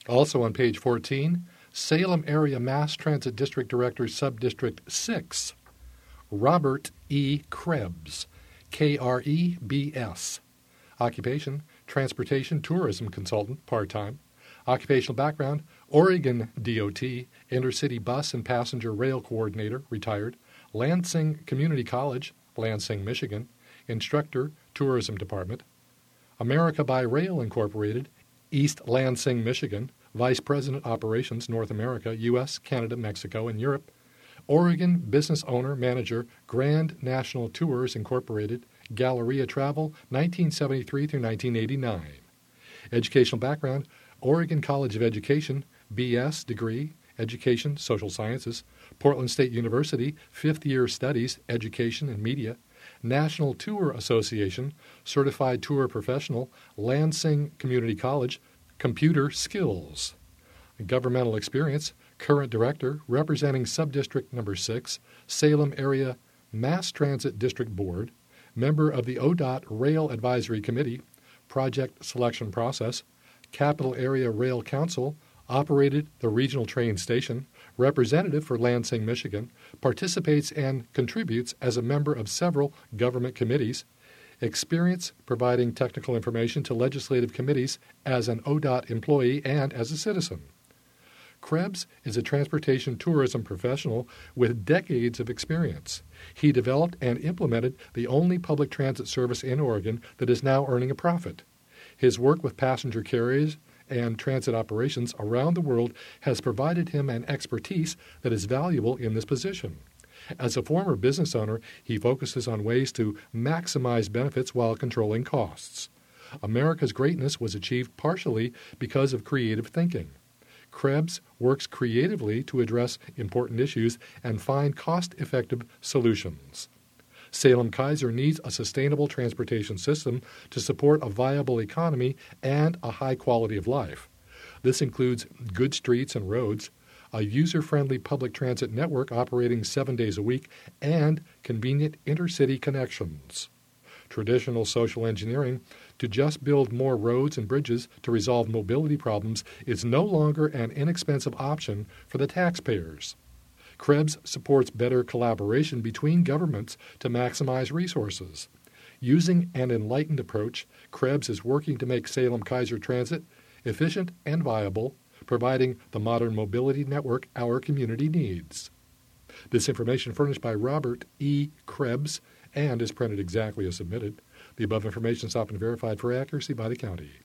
Also on page 14, Salem Area Mass Transit District Director, Subdistrict 6, Robert E. Krebs, Krebs. Occupation, Transportation Tourism Consultant, part-time. Occupational background, Oregon DOT, Intercity Bus and Passenger Rail Coordinator, retired. Lansing Community College, Lansing, Michigan. Instructor, Tourism Department. America by Rail Incorporated, East Lansing, Michigan. Vice President Operations, North America, U.S., Canada, Mexico, and Europe. Oregon Business Owner, Manager, Grand National Tours Incorporated, Galleria Travel, 1973 through 1989. Educational background, Oregon College of Education, B.S. degree, Education, Social Sciences. Portland State University, 5th year Studies, Education and Media. National Tour Association, Certified Tour Professional, Lansing Community College, Computer Skills. Governmental experience, current director, representing Subdistrict Number 6, Salem Area Mass Transit District Board, member of the ODOT Rail Advisory Committee, project selection process, Capital Area Rail Council, operated the regional train station, representative for Lansing, Michigan, participates and contributes as a member of several government committees, experience providing technical information to legislative committees as an ODOT employee and as a citizen. Krebs is a transportation tourism professional with decades of experience. He developed and implemented the only public transit service in Oregon that is now earning a profit. His work with passenger carriers and transit operations around the world has provided him an expertise that is valuable in this position. As a former business owner, he focuses on ways to maximize benefits while controlling costs. America's greatness was achieved partially because of creative thinking. Krebs works creatively to address important issues and find cost-effective solutions. Salem-Keizer needs a sustainable transportation system to support a viable economy and a high quality of life. This includes good streets and roads, a user-friendly public transit network operating 7 days a week, and convenient intercity connections. Traditional social engineering to just build more roads and bridges to resolve mobility problems is no longer an inexpensive option for the taxpayers. Krebs supports better collaboration between governments to maximize resources. Using an enlightened approach, Krebs is working to make Salem-Keizer Transit efficient and viable, providing the modern mobility network our community needs. This information furnished by Robert E. Krebs and is printed exactly as submitted. The above information is often verified for accuracy by the county.